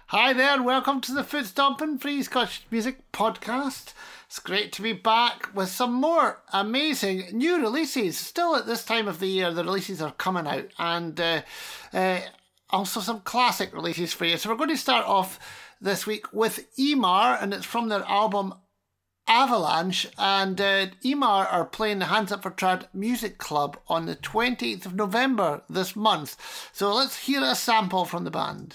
Hi there, and welcome to the Foot Stomping Free Scottish Music Podcast. It's great to be back with some more amazing new releases. Still at this time of the year, the releases are coming out, and also some classic releases for you. So we're going to start off this week with Emar, and it's from their album Avalanche, and Emar are playing the Hands Up for Trad Music Club on the 20th of November this month. So let's hear a sample from the band.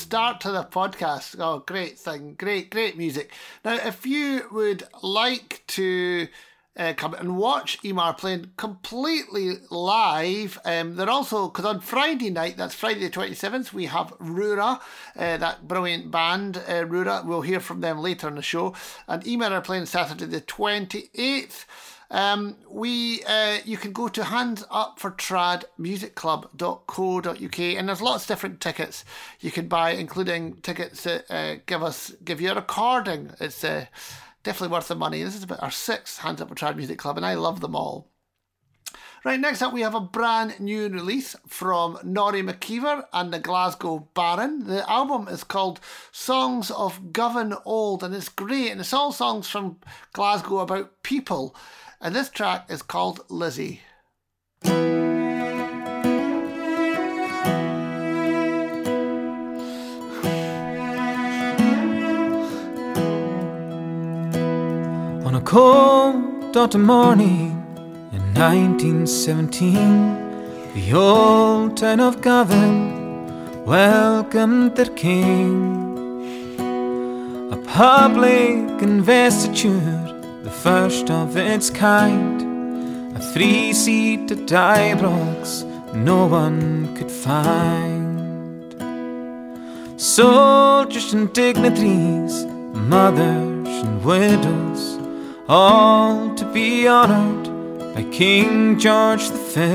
start to the podcast. Oh, great thing. Great music. Now, if you would like to come and watch Emer playing completely live, they're also, because on Friday night, that's Friday the 27th, we have Rura, that brilliant band, Rura. We'll hear from them later in the show. And Emer are playing Saturday the 28th. You can go to handsupfortradmusicclub.co.uk, and there's lots of different tickets you can buy, including tickets that give you a recording. It's definitely worth the money. This is about our 6th Hands Up for Trad Music Club, and I love them all. Right, next up we have a brand new release from Norrie McKeever and the Glasgow Baron. The album is called Songs of Govan Old, and it's great, and it's all songs from Glasgow about people. And this track is called Lizzie. On a cold autumn morning in 1917, the old town of Govan welcomed their king. A public investiture, the first of its kind, a 3-seated Ibrox no one could find. Soldiers and dignitaries, mothers and widows, all to be honoured by King George V.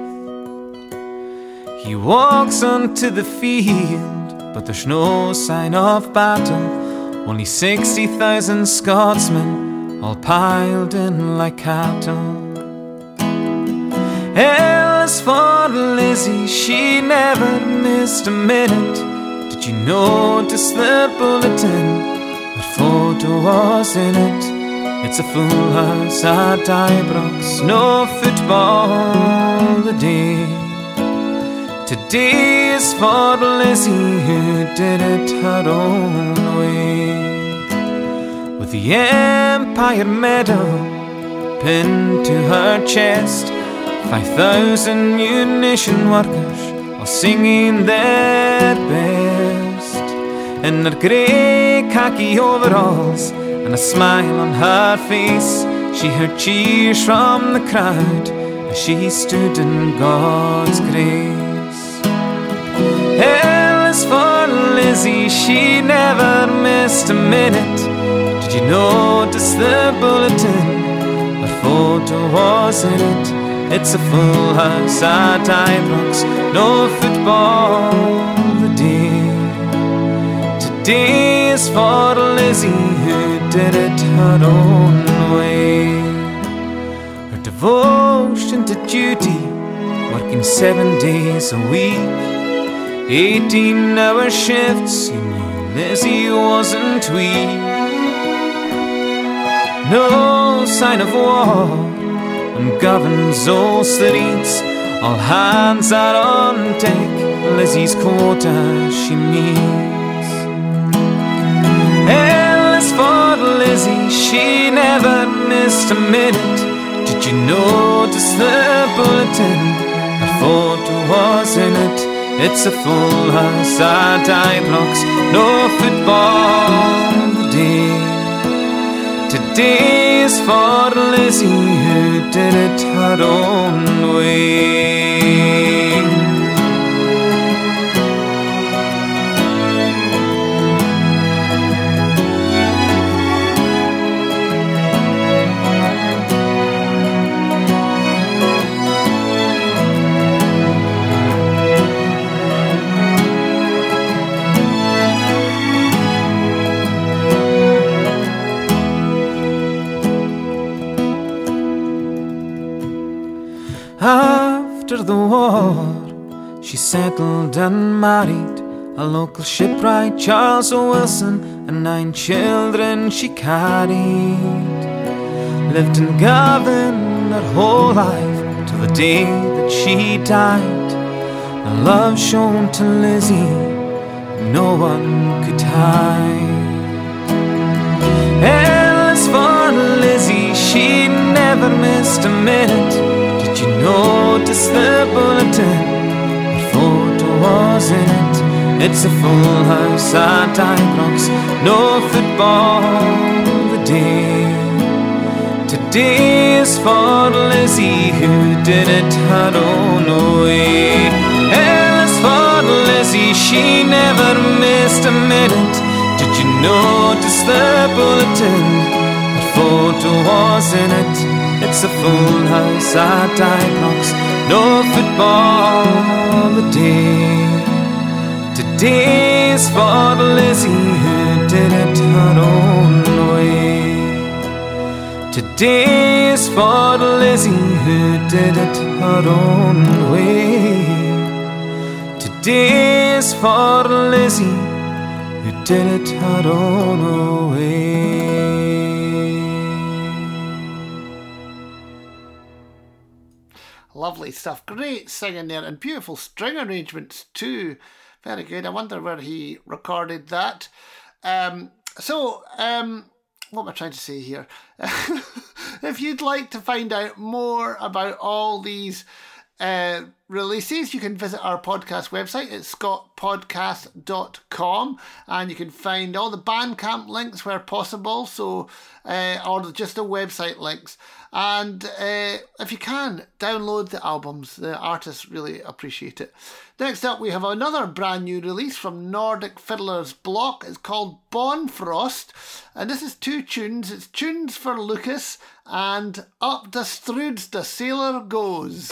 He walks onto the field, but there's no sign of battle, only 60,000 Scotsmen all piled in like cattle. As for Lizzie, she never missed a minute. Did you notice the bulletin? What photo was in it? It's a full house at Ibrox, no football today. Today is for Lizzie, who did it her own way. With the Empire Medal pinned to her chest, 5,000 munition workers all singing their best. In their grey khaki overalls and a smile on her face, she heard cheers from the crowd as she stood in God's grace. As for Lizzie, she never missed a minute. Did you notice the bulletin? What photo was in it? It's a full house at Ibrox, no football today. Today is for Lizzie, who did it her own way. Her devotion to duty, working 7 days a week, 18-hour shifts, you knew Lizzie wasn't weak. No sign of war on Govan's old streets, all hands are on deck, Lizzie's quota she meets. As for Lizzie, she never missed a minute. Did you notice the bulletin? Her photo was in it. It's a full house at Ibrox, no football today. Today is for Lizzie, who did it her own way. After the war, she settled and married a local shipwright, Charles O'Wilson, and 9 children she carried. Lived in Govan her whole life till the day that she died. The love shown to Lizzie no one could hide. As for Lizzie, she never missed a minute. Did you notice the bulletin? What photo was in it? It's a full house at Ibrox, no football the day. Today is for Lizzie who did it her own way. L is for Lizzie, she never missed a minute. Did you notice the bulletin? Her photo was in it. It's a full house at Ibrox, no football the day. Today is for Lizzie who did it her own way. Today is for Lizzie who did it her own way. Today is for Lizzie who did it her own way. Lovely stuff. Great singing there and beautiful string arrangements too. Very good. I wonder where he recorded that. What am I trying to say here? If you'd like to find out more about all these releases, you can visit our podcast website at scottpodcast.com, and you can find all the Bandcamp links where possible, or just the website links. And if you can, download the albums. The artists really appreciate it. Next up, we have another brand new release from Nordic Fiddler's Block. It's called Bonfrost, and this is 2 tunes. It's Tunes for Lucas and Up the Struds the Sailor Goes.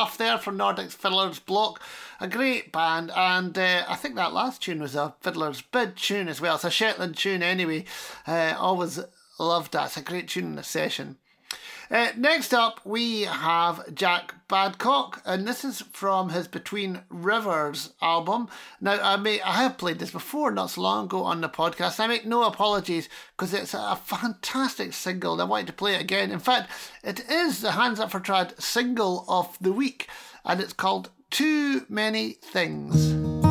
stuff there from Nordic Fiddler's Block. A great band, and I think that last tune was a Fiddler's Bid tune as well. It's a Shetland tune anyway. Always loved that. It's a great tune in the session. Next up, we have Jack Badcock, and this is from his Between Rivers album. Now, I have played this before, not so long ago on the podcast. I make no apologies because it's a fantastic single, and I wanted to play it again. In fact, it is the Hands Up for Trad single of the week, and it's called Too Many Things.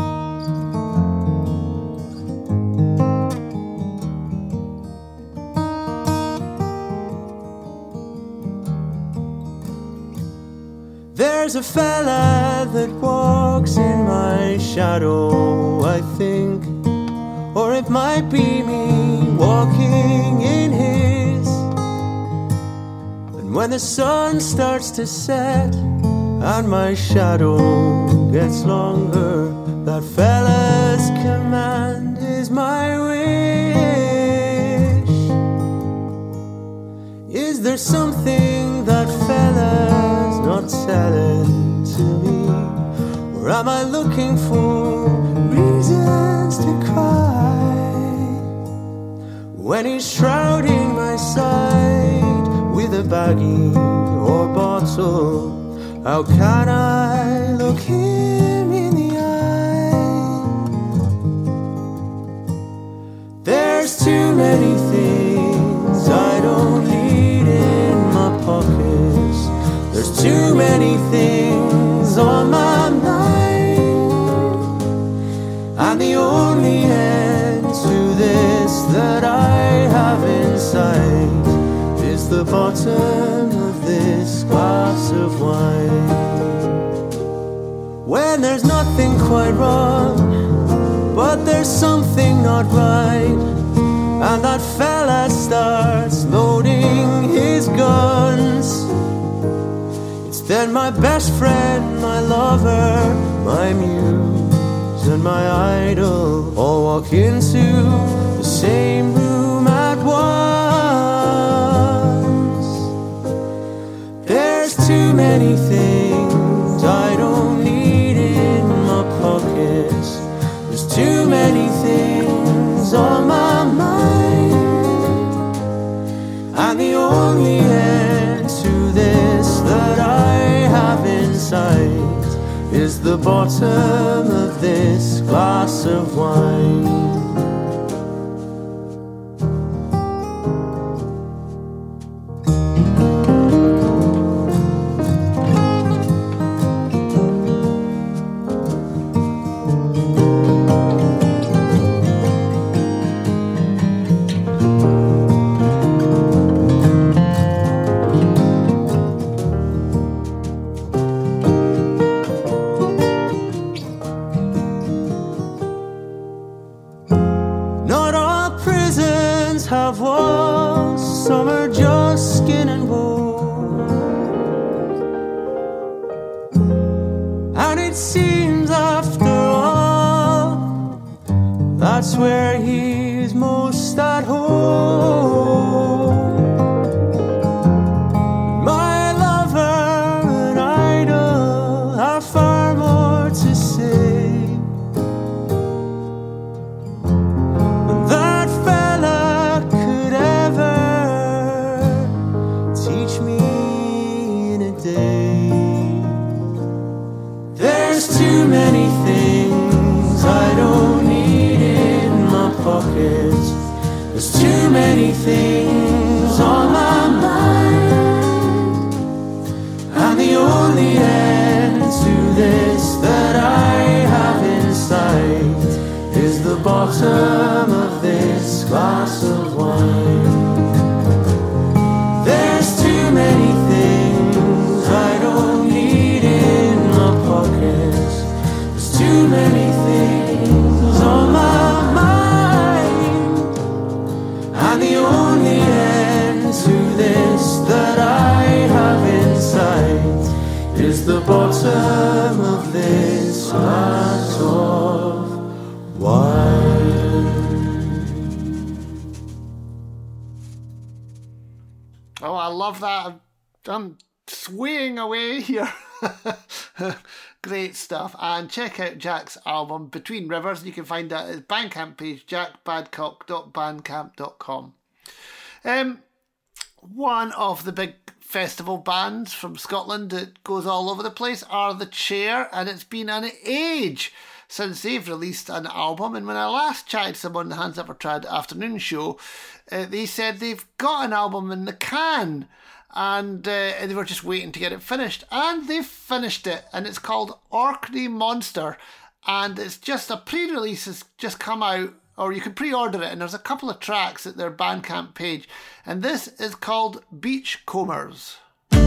There's a fella that walks in my shadow, I think, or it might be me walking in his. And when the sun starts to set and my shadow gets longer, that fella's command is my wish. Is there something that fella's not telling to me? Or am I looking for reasons to cry? When he's shrouding my side with a baggie or bottle, how can I look him in the eye? There's too many things I don't need in my pockets. There's too many things on my mind, and the only end to this that I have in sight is the bottom of this glass of wine. When there's nothing quite wrong, but there's something not right, and that fella starts loading his guns, then my best friend, my lover, my muse and my idol all walk into the same room at once. There's too many things I don't need in my pockets. There's too many things on my mind, and the only end to this that I have in sight is the bottom of this glass of wine. Have walls, some are just skin and bone, and it seems after all that's where he's most at home. My lover and idol have far more to say. Too many things I don't need in my pockets. There's too many things on my mind, and the only end to this that I have in sight is the bottom of this glass of wine. There's too many things I don't need in my pockets. Too many things on my mind, and the only end to this that I have in sight is the bottom of this glass of wine. Oh, I love that. I'm swaying away here. Great stuff. And check out Jack's album, Between Rivers. You can find that at his Bandcamp page, jackbadcock.bandcamp.com. One of the big festival bands from Scotland that goes all over the place are The Chair, and it's been an age since they've released an album. And when I last chatted to someone on the Hands Never Trad afternoon show, they said they've got an album in the can, and they were just waiting to get it finished, and they've finished it, and it's called Orkney Monster, and it's just a pre-release has just come out, or you can pre-order it, and there's a couple of tracks at their Bandcamp page, and this is called Beachcombers.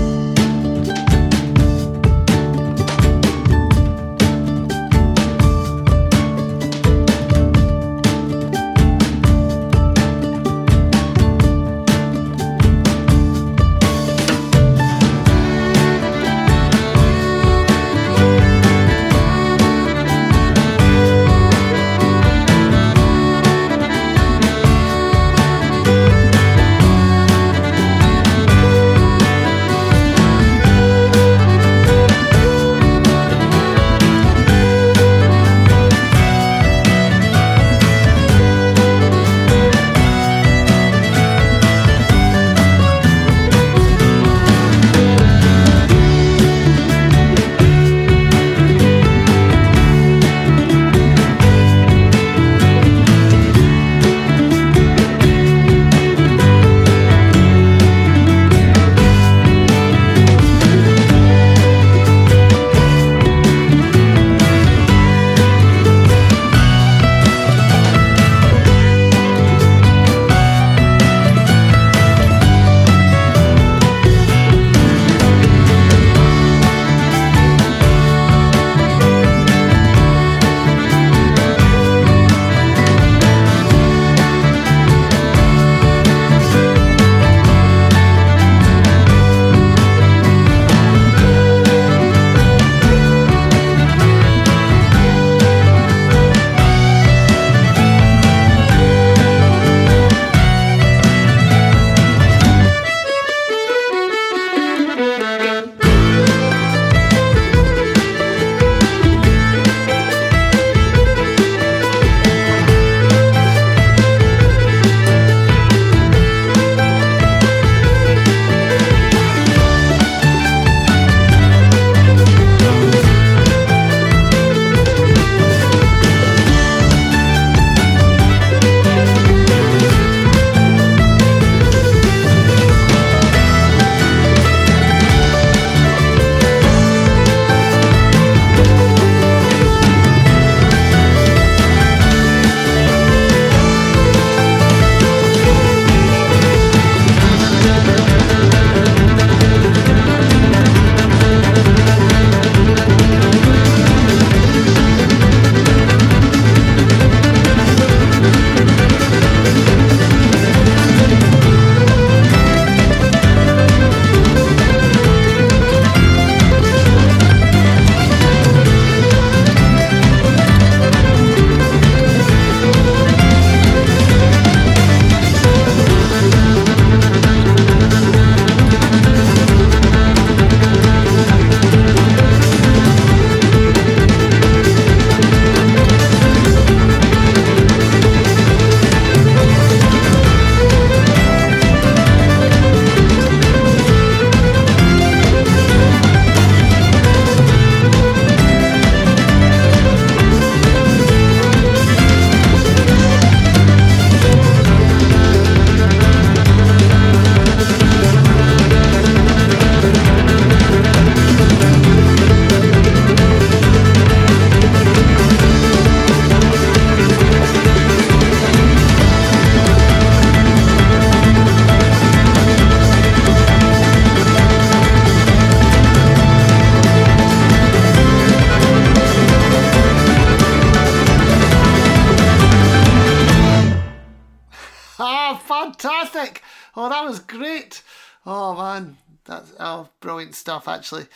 Fantastic! Oh, that was great. Oh man, that's brilliant stuff. Actually,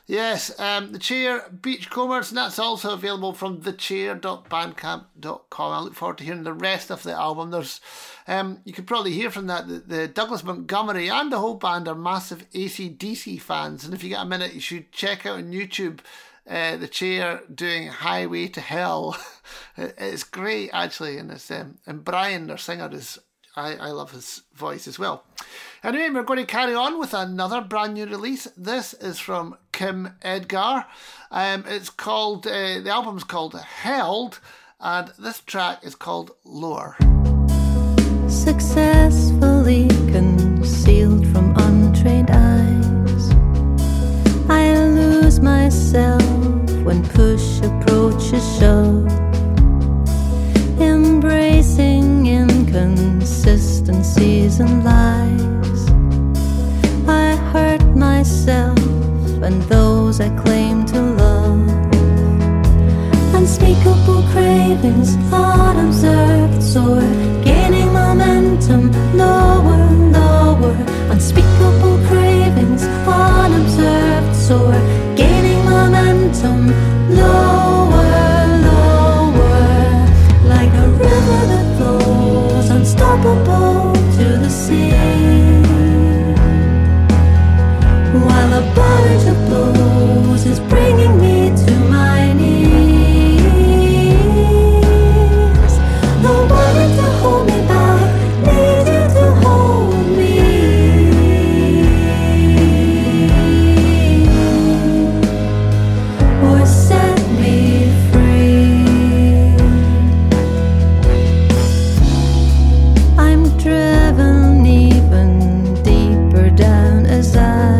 Yes, The Chair, Beachcombers, and that's also available from thechair.bandcamp.com. I look forward to hearing the rest of the album. There's, you could probably hear from that the Douglas Montgomery and the whole band are massive AC/DC fans, and if you get a minute, you should check out on YouTube The Chair doing Highway to Hell. It's great, actually, and it's and Brian, their singer, is I love his voice as well. Anyway, we're going to carry on with another brand new release. This is from Kim Edgar. It's called, the album's called Held, and this track is called Lower. Successfully concealed from untrained eyes, I lose myself when push approaches shove, embracing inconsistencies and lies. I hurt myself and those I claim to love. Unspeakable cravings, unobserved, soar, gaining momentum, lower, lower. Unspeakable cravings, unobserved, soar, gaining momentum, lower, lower. Like a river that flows, unstoppable to the sea, while a barrage of blows is bringing me to my knees. No one to hold me back, need you to hold me, or set me free. I'm driven even deeper down as I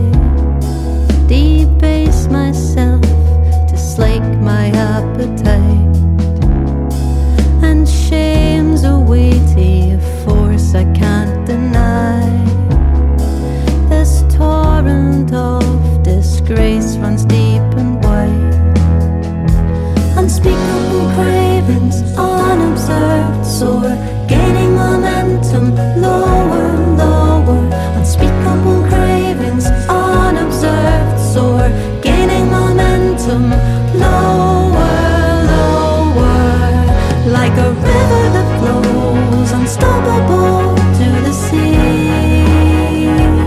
debase myself to slake my appetite, and shame's a weighty force I can't deny. This torrent of disgrace runs deep and wide. Unspeakable cravings, unobserved, soar, gaining momentum, lower, lower. Unspeakable cravings, unobserved, soar, gaining momentum, lower, lower. Like a river that flows, unstoppable to the sea,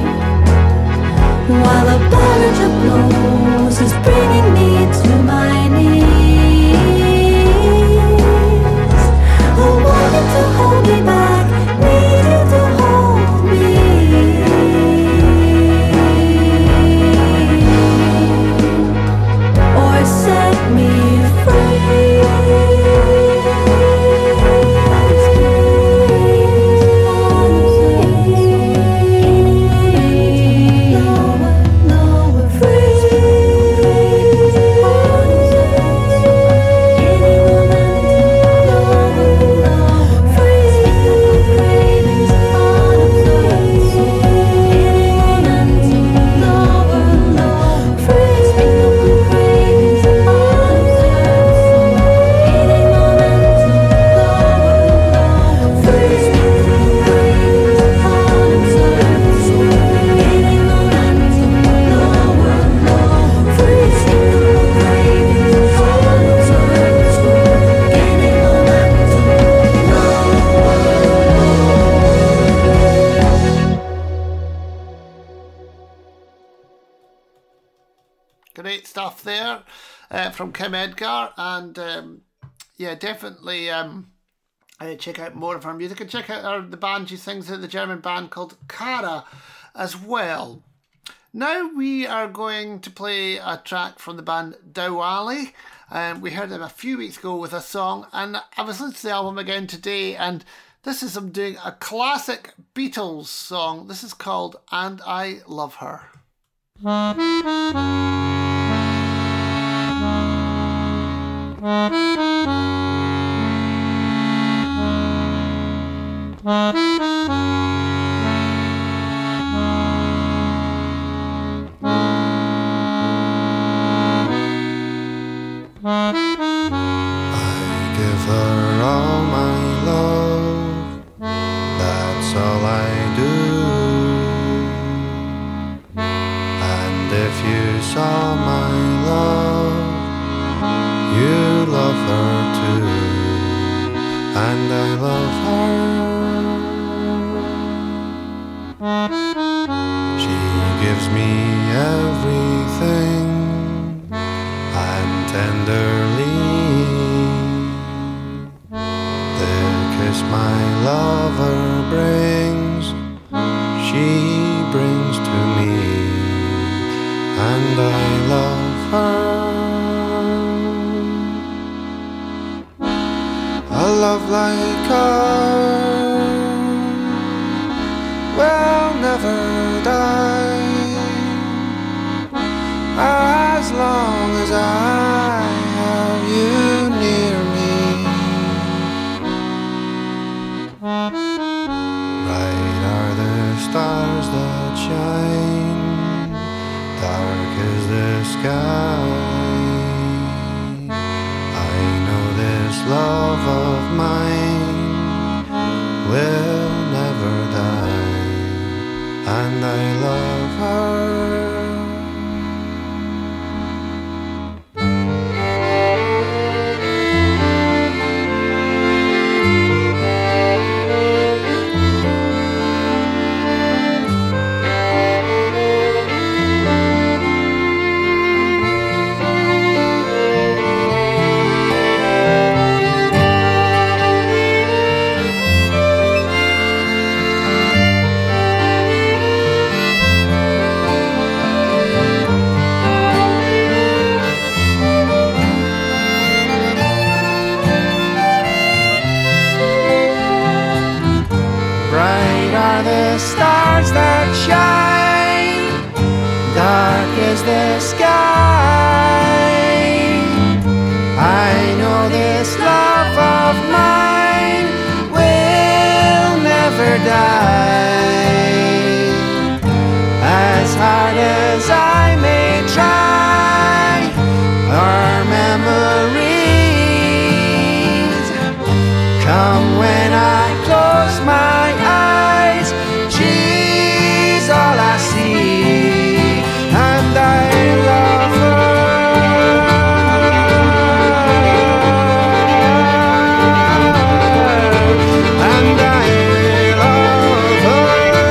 while a barrage of blows is bringing me to my knees. I want you to hold me back, need you to hold me, or set me free. Great stuff there from Kim Edgar, and yeah, definitely check out more of her music, and check out the band she sings in, the German band called Kara as well. Now we are going to play a track from the band Dowali. We heard them a few weeks ago with a song, and I was listening to the album again today, and this is them doing a classic Beatles song. This is called And I Love Her. all I do. And if you saw my love, you love her too, and I love her. She gives me everything, and tenderly the kiss my lover brings, she brings to me, and I love her. A love like ours will never die, as long as I have you near me. Bright are the stars that shine, dark is the sky. I know this love of mine will never die, and I love her. The stars that shine, dark is the sky. I know this love of mine will never die, as hard as I may try. Our memories come when I close my eyes. She's all I see, and I love her. And I love her.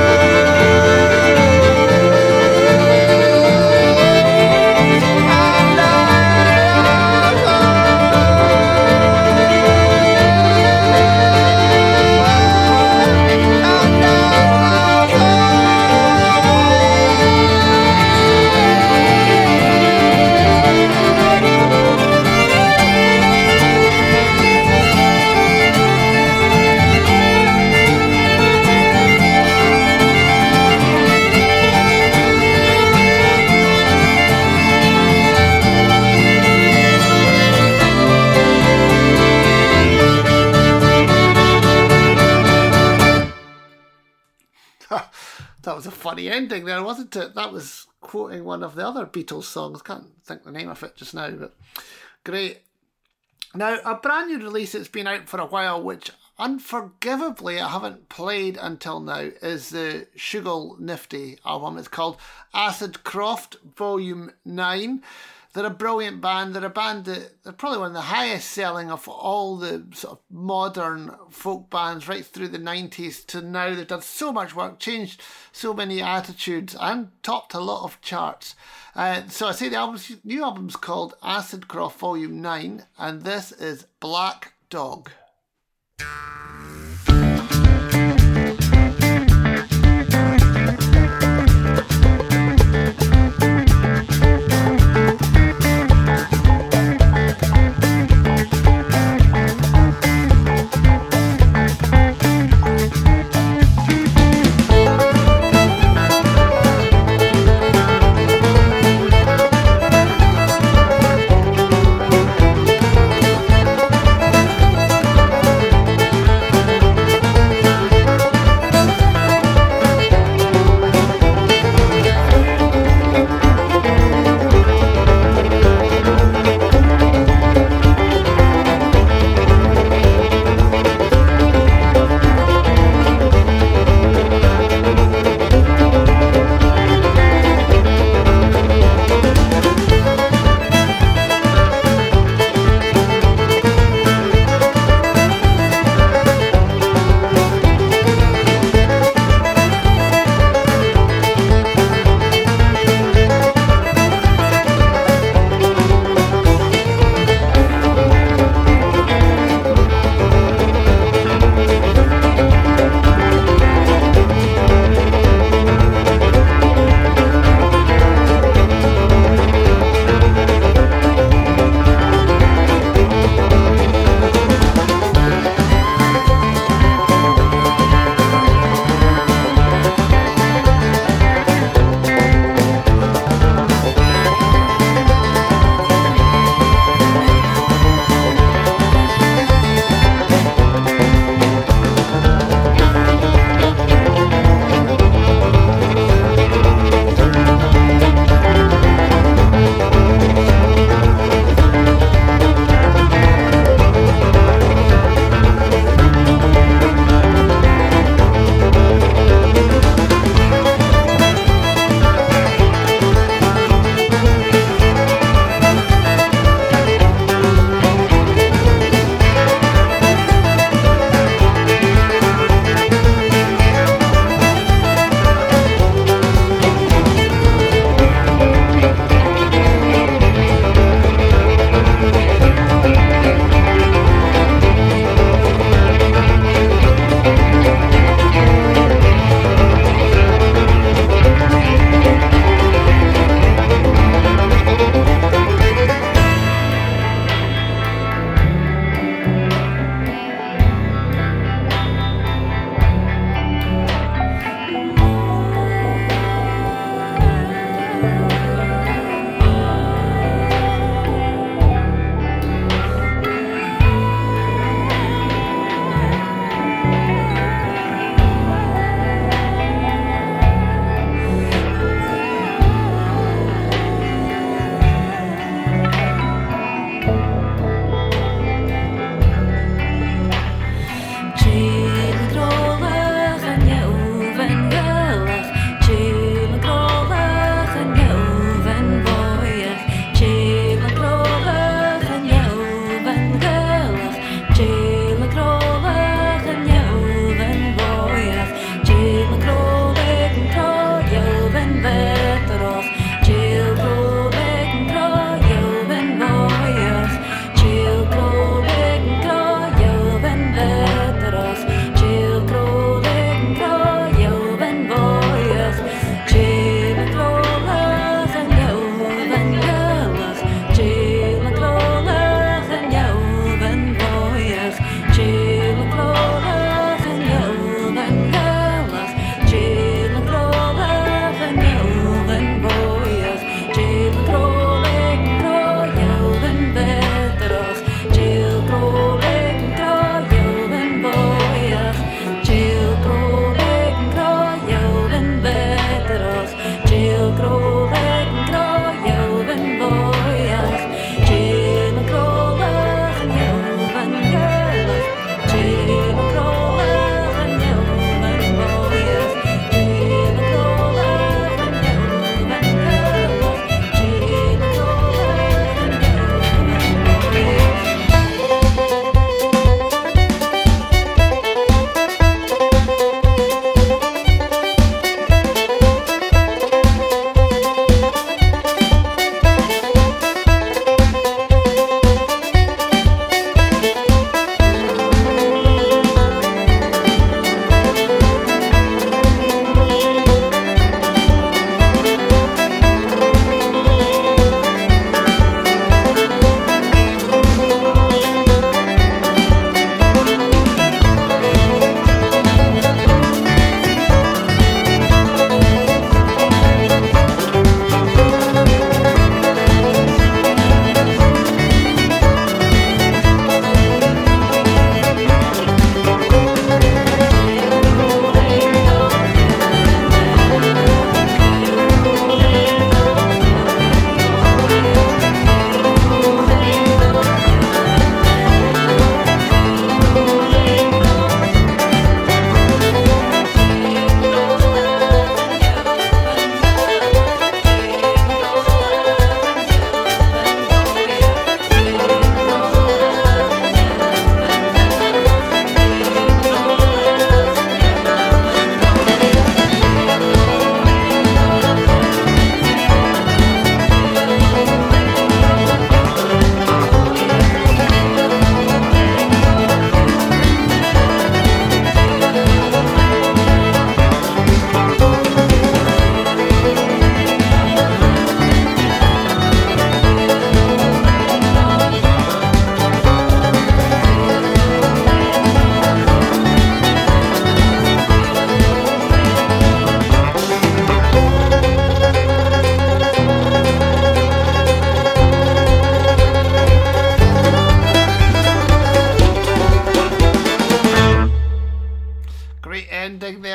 And I love her. That was a funny ending there, wasn't it? That was quoting one of the other Beatles songs. Can't think the name of it just now, but great. Now, a brand new release that's been out for a while, which unforgivably I haven't played until now, is the Shugal Nifty album. It's called Acid Croft Volume 9. They're a brilliant band. They're a band that they're probably one of the highest selling of all the sort of modern folk bands right through the 90s to now. They've done so much work, changed so many attitudes, and topped a lot of charts. So I say the new album's called Acid Croft Volume 9, and this is Black Dog.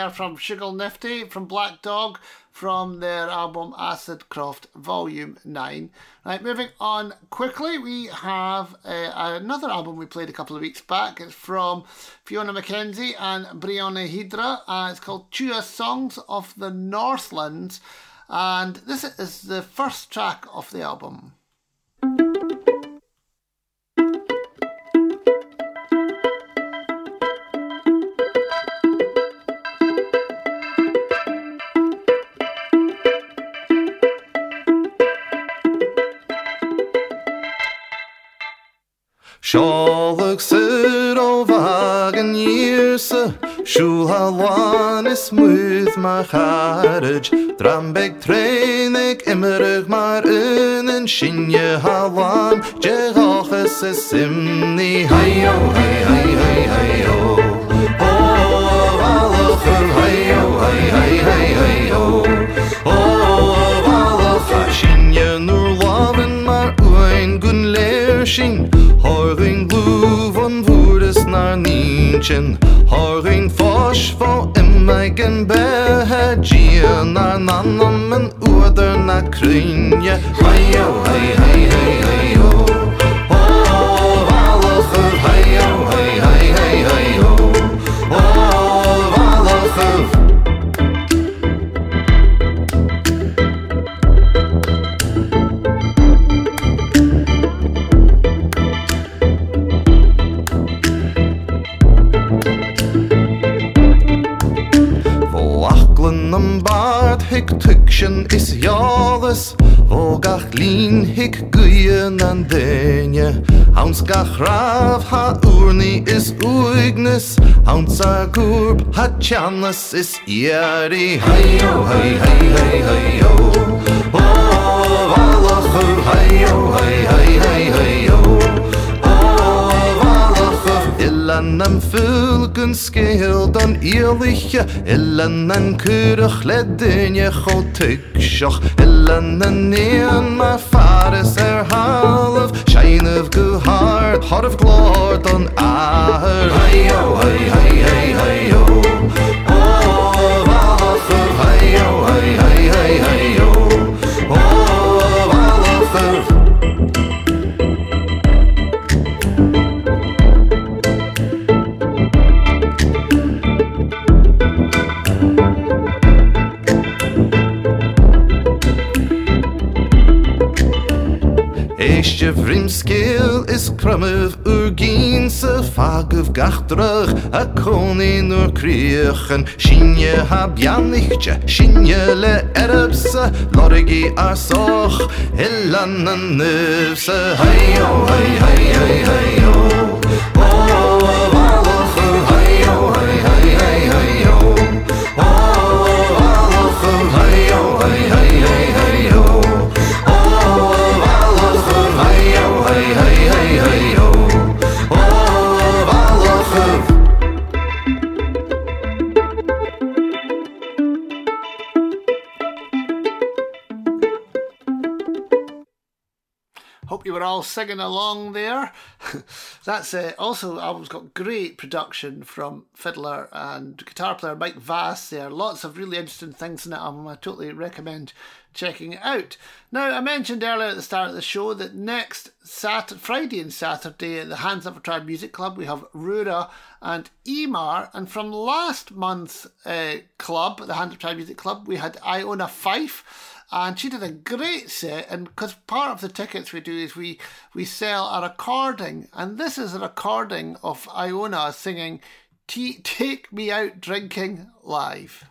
there from Sugar Nifty, from Black Dog, from their album Acid Croft Volume 9. Right, moving on quickly, we have another album we played a couple of weeks back. It's from Fiona McKenzie and Brianna Hydra. It's called Chua Songs of the Northlands, and this is the first track of the album. Sjálag syr ó vagan yirsa, Shulhalwan is smooth mar charage, Drambeg treinig immerig mar unen, Shinje halwan, Jegachas is simni, Hi-yo, hi-hi-hi-hi-yo. Oh, Valacher, hi-yo, hi-hi-hi-hi-yo. Oh, Valacher, Shinje nur loven mar uin gun leershin, Horing blue van woerdes naar nientjen, Horing fosch van immeigen behedje, naar nanam en oeder naar krunje. Hi-yo, hi-hi-hi-hi-yo. Oh, Valacher, hi-yo, hi-hi-hi-hi-yo. Oh, Valacher. Am baard hik tuksjen is jales, Vogach lin hik guyen an denje, Hauns gach rav ha urni is uignis, Hauns a gurb ha tjanas is ieri. Hi-yo, hi-hi-hi-hi-yo. Oh, Valacher, hi-yo, hi-hi-hi-hi-yo. Oh, Valacher. Illan am fulgen skeheld an eerliche, Illan an kurig ledinje gotikshach, Illan an nean ma faris half, Shine of guhard, heart of glord on aher. Hi-yo, hi-hi-hi-hi-yo. Oh, Valacher, hi-yo, hi-hi-hi-hi-yo. Oh, Valacher. Eistje vrimskeel is krummev urginse, Fagev gachtrug a konin ur kriechen, Shinje hab janichtje, Shinje le erbse, Lorigi arsoch, Illan an nuvse. Hi-yo, hi-hi-hi-hi-yo. Oh, Valacher, hi-yo, hi-hi-hi-hi-yo. Oh, Valacher, hi-yo, hi-hi-hi-hi-yo. Hi-yo, hi-hi-hi-hi-yo. Oh, Valacher. Hope you were all singing along there. That's also, the album's got great production from fiddler and guitar player Mike Vass there. Lots of really interesting things in that album. I totally recommend checking it out. Now, I mentioned earlier at the start of the show that next Friday and Saturday at the Hands Up for Tribe Music Club, we have Rura and Emar. And from last month's club, the Hands Up for Tribe Music Club, we had Iona Fife. And she did a great set, and because part of the tickets we do is we sell a recording, and this is a recording of Iona singing Take Me Out Drinking live.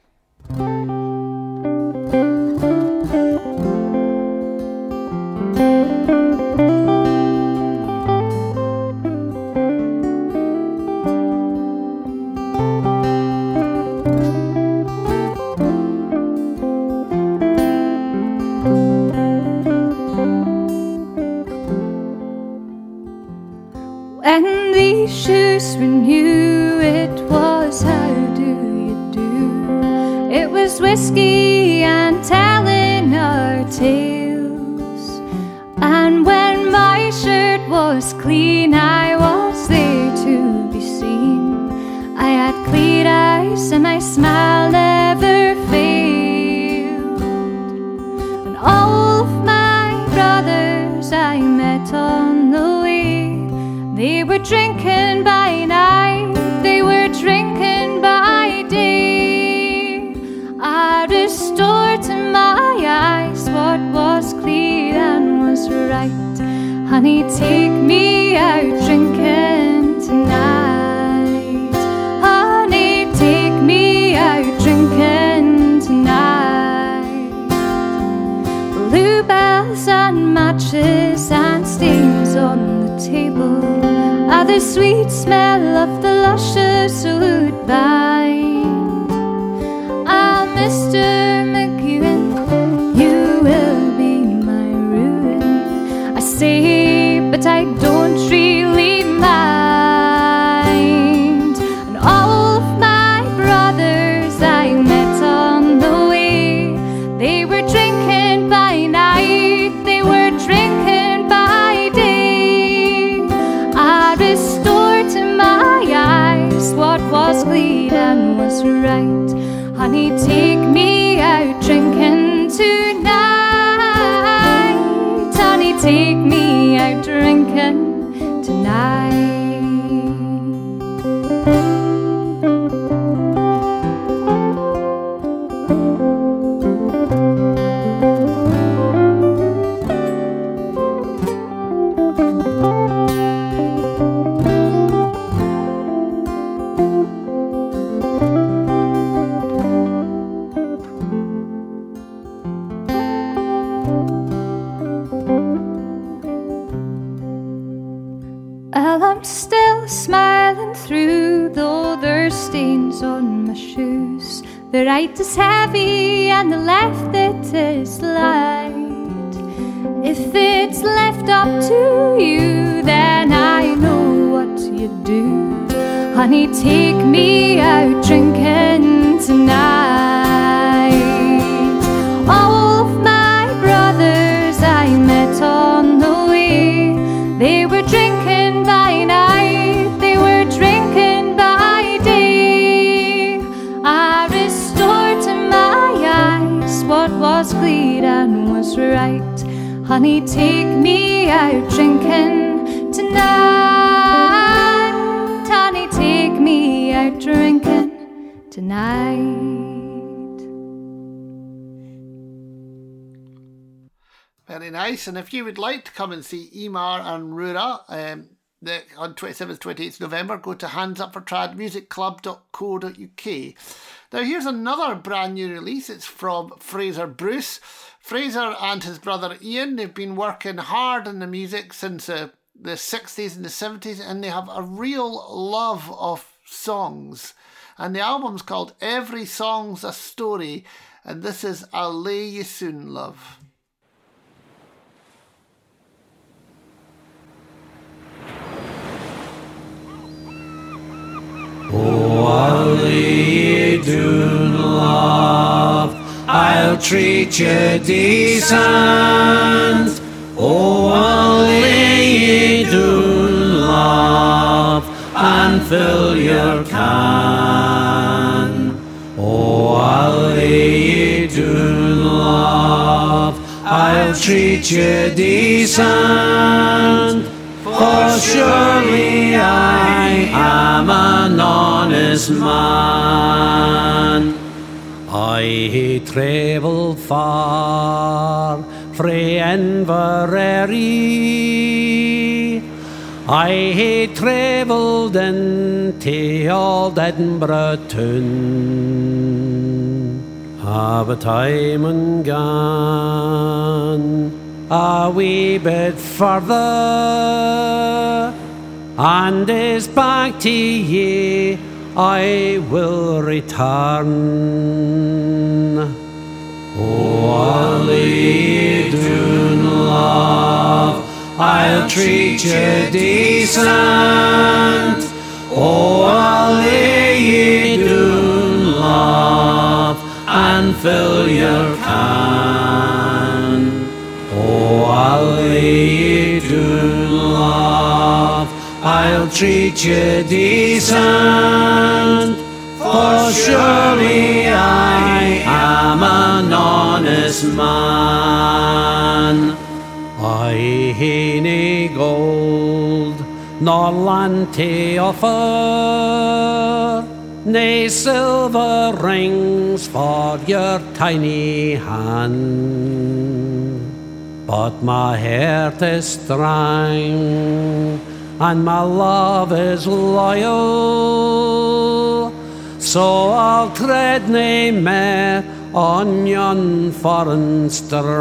When these shoes were new, it was how do you do? It was whiskey and telling our tales. And when my shirt was clean, I was there to be seen. I had clear eyes and my smile never failed. And all of my brothers I met on the way, they were drinking by night, they were drinking by day. I restored to my eyes what was clear and was right. Honey, take me out drinking tonight. Honey, take me out drinking tonight. Bluebells and matches and stains on the table are the sweet smell of the luscious woodbine. Ah, Mr. McEwen, you will be my ruin. I say, but I don't really mind. And all of my brothers I met on the way, they were drinking by night, they were drinking by day. I restored to my eyes what was clear and was right. Honey, take me out drinking tonight. Honey, take me out drinking tonight. Well, I'm still smiling through, though there's stains on my shoes. The right is heavy and the left it is light. If it's left up to you, then I know what you do. Honey, take me out drinking tonight. All of my brothers I met on the way, they were drinking by night, they were drinking by day. I restored to my eyes what was clear and was right. Honey, take me out drinking tonight. Honey, take me out drinking tonight. Very nice. And if you would like to come and see Emer and Rura on 27th, 28th November, go to handsupfortradmusicClub.co.uk. Now here's another brand new release. It's from Fraser Bruce. Fraser and his brother Ian, they've been working hard in the music since the 60s and the 70s, and they have a real love of songs. And the album's called Every Song's a Story, and this is I'll Lay You Soon, Love. Oh, I'll lay you down, love, I'll treat you decent. Oh, I'll lay you down, love, and fill your can. Oh, I'll lay you down, love, I'll treat you decent. For surely I am an honest man. I travel far frae Inverary. I travelled into old Edinburgh town. But I'm gone a wee bit further, and is back to ye I will return. Oh, I'll lay you down, love, I'll treat you decent. Oh, I'll lay you down, love, and fill your can. Oh, I'll lay you down, love, I'll treat you decent. for surely I am an honest man. I hae nae gold, nor land to offer, nae silver rings for your tiny hand. But my heart is strong, and my love is loyal, so I'll tread nae mair on yon foreign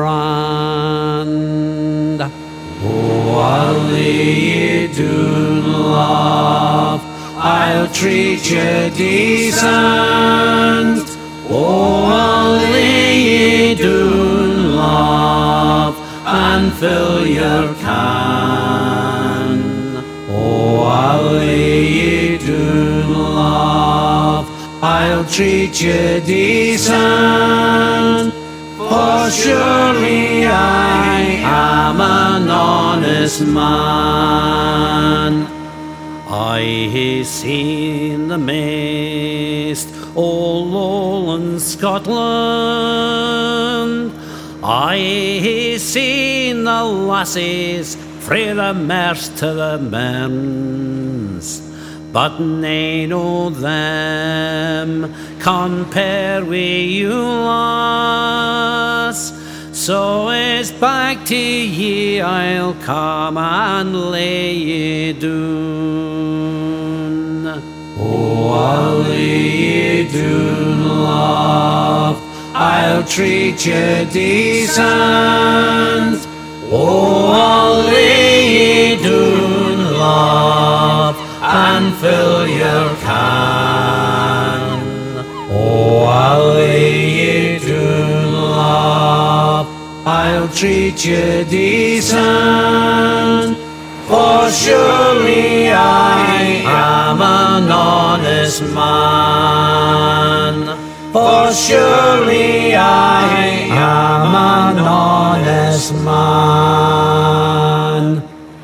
strand. Oh, I'll lay ye doon, love, I'll treat ye decent. Oh, I'll lay ye doon, love, and fill your can. Oh, I'll lay ye doon, love, I'll treat ye decent, for surely I am an honest man. I hae seen the maist o' lowland Scotland, I hae seen the lassies frae the Merse to the Mearns, but nane o' them compare wi' you, lass. So it's back to ye I'll come and lay ye doon. Oh, I'll lay ye doon, love, I'll treat ye decent. Oh, I'll lay ye doon, love, and fill your can. Oh, I'll lay ye doon, love, I'll treat ye decent, for surely I am an honest man. For surely I am an honest man.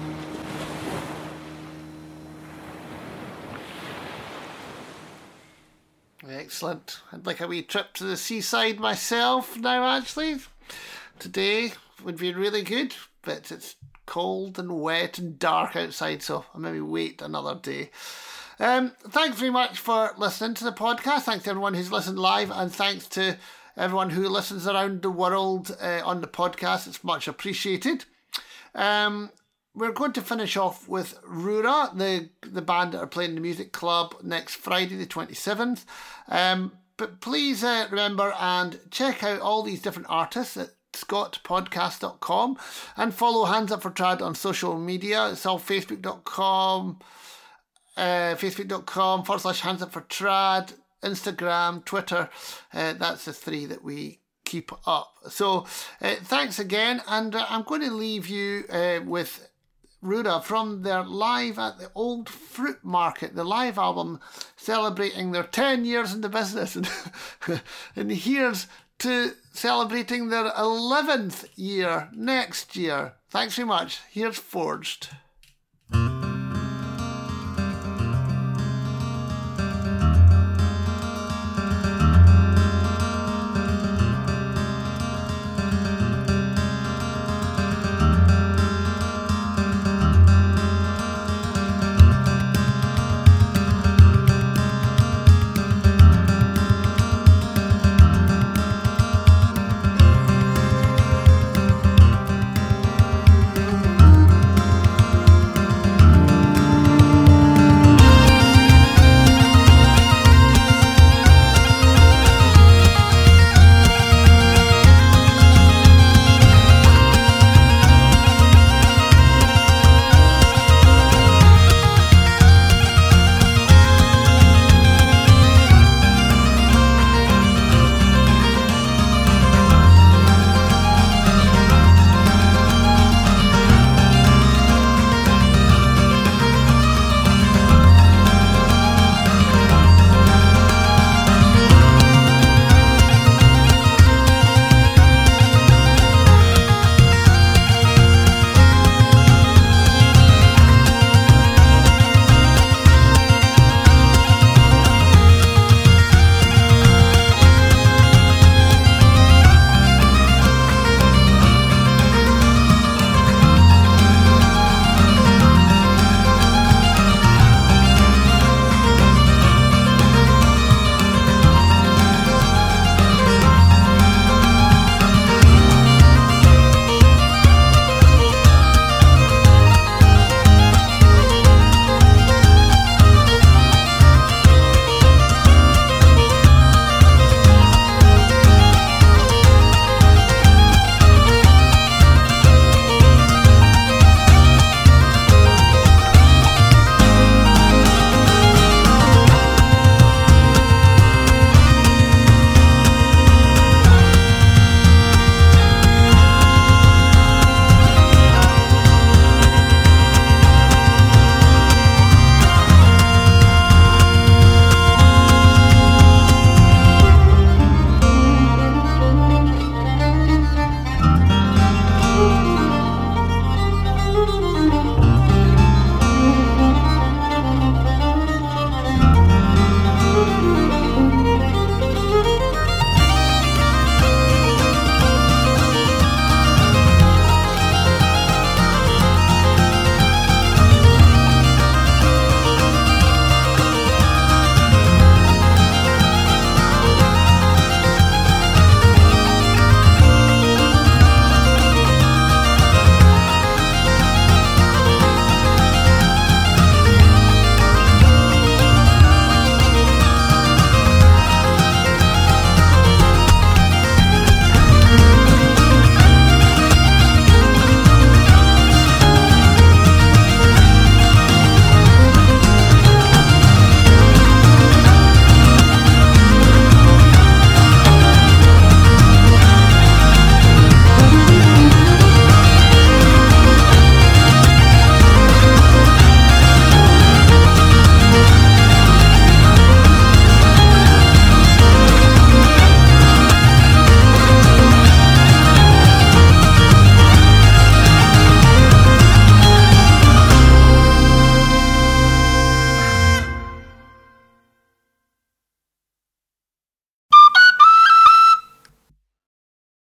Excellent. I'd like a wee trip to the seaside myself now, actually. Today would be really good, but it's cold and wet and dark outside, so I'll maybe wait another day. Thanks very much for listening to the podcast. Thanks to everyone who's listened live, and thanks to everyone who listens around the world on the podcast. It's much appreciated. We're going to finish off with Rura, the band that are playing the Music Club next Friday the 27th. But please remember and check out all these different artists at scottpodcast.com and follow Hands Up for Trad on social media. It's all facebook.com, facebook.com/Hands Up for Trad, Instagram, Twitter. That's the three that we keep up. So thanks again, and I'm going to leave you with Rura from their live at the Old Fruit Market, the live album celebrating their 10 years in the business. And here's to celebrating their 11th year next year. Thanks very much. Here's Forged.